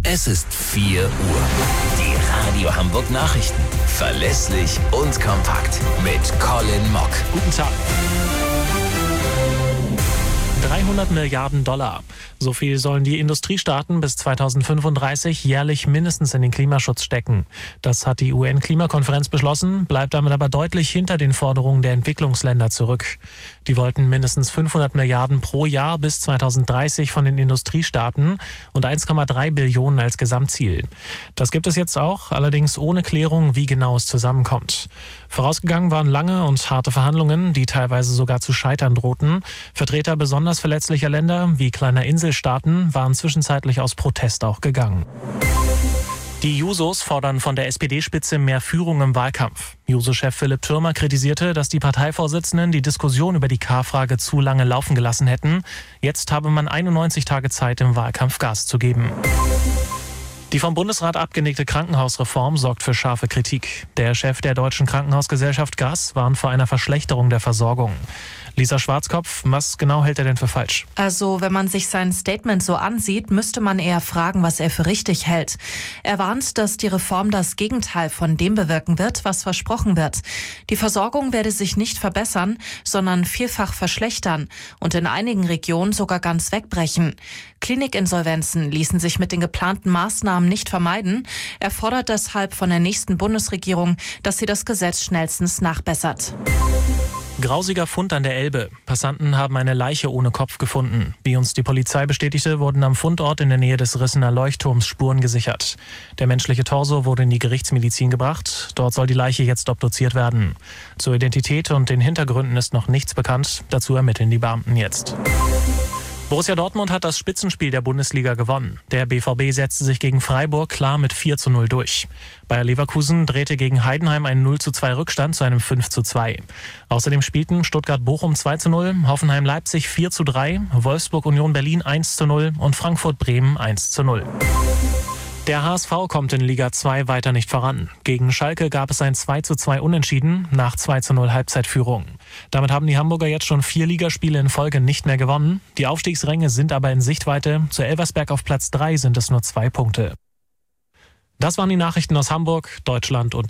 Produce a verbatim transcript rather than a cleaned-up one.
Es ist vier Uhr. Die Radio Hamburg Nachrichten. Verlässlich und kompakt. Mit Colin Mock. Guten Tag. dreihundert Milliarden Dollar. So viel sollen die Industriestaaten bis zweitausendfünfunddreißig jährlich mindestens in den Klimaschutz stecken. Das hat die U N-Klimakonferenz beschlossen, bleibt damit aber deutlich hinter den Forderungen der Entwicklungsländer zurück. Die wollten mindestens fünfhundert Milliarden pro Jahr bis zweitausenddreißig von den Industriestaaten und eins Komma drei Billionen als Gesamtziel. Das gibt es jetzt auch, allerdings ohne Klärung, wie genau es zusammenkommt. Vorausgegangen waren lange und harte Verhandlungen, die teilweise sogar zu scheitern drohten. Vertreter besonders verletzlicher Länder wie kleiner Inselstaaten waren zwischenzeitlich aus Protest auch gegangen. Die Jusos fordern von der S P D-Spitze mehr Führung im Wahlkampf. Juso-Chef Philipp Thürmer kritisierte, dass die Parteivorsitzenden die Diskussion über die K-Frage zu lange laufen gelassen hätten. Jetzt habe man einundneunzig Tage Zeit, im Wahlkampf Gas zu geben. Die vom Bundesrat abgelegte Krankenhausreform sorgt für scharfe Kritik. Der Chef der Deutschen Krankenhausgesellschaft G A S warnt vor einer Verschlechterung der Versorgung. Lisa Schwarzkopf, was genau hält er denn für falsch? Also, wenn man sich sein Statement so ansieht, müsste man eher fragen, was er für richtig hält. Er warnt, dass die Reform das Gegenteil von dem bewirken wird, was versprochen wird. Die Versorgung werde sich nicht verbessern, sondern vielfach verschlechtern und in einigen Regionen sogar ganz wegbrechen. Klinikinsolvenzen ließen sich mit den geplanten Maßnahmen nicht vermeiden. Er fordert deshalb von der nächsten Bundesregierung, dass sie das Gesetz schnellstens nachbessert. Grausiger Fund an der Elbe. Passanten haben eine Leiche ohne Kopf gefunden. Wie uns die Polizei bestätigte, wurden am Fundort in der Nähe des Rissener Leuchtturms Spuren gesichert. Der menschliche Torso wurde in die Gerichtsmedizin gebracht. Dort soll die Leiche jetzt obduziert werden. Zur Identität und den Hintergründen ist noch nichts bekannt. Dazu ermitteln die Beamten jetzt. Borussia Dortmund hat das Spitzenspiel der Bundesliga gewonnen. Der B V B setzte sich gegen Freiburg klar mit vier zu null durch. Bayer Leverkusen drehte gegen Heidenheim einen null zu zwei Rückstand zu einem fünf zu zwei. Außerdem spielten Stuttgart-Bochum zwei zu null, Hoffenheim-Leipzig vier zu drei, Wolfsburg-Union Berlin eins zu null und Frankfurt-Bremen eins zu null. Der H S V kommt in Liga zwei weiter nicht voran. Gegen Schalke gab es ein zwei zu zwei Unentschieden nach zwei zu null Halbzeitführung. Damit haben die Hamburger jetzt schon vier Ligaspiele in Folge nicht mehr gewonnen. Die Aufstiegsränge sind aber in Sichtweite. Zu Elversberg auf Platz drei sind es nur zwei Punkte. Das waren die Nachrichten aus Hamburg, Deutschland und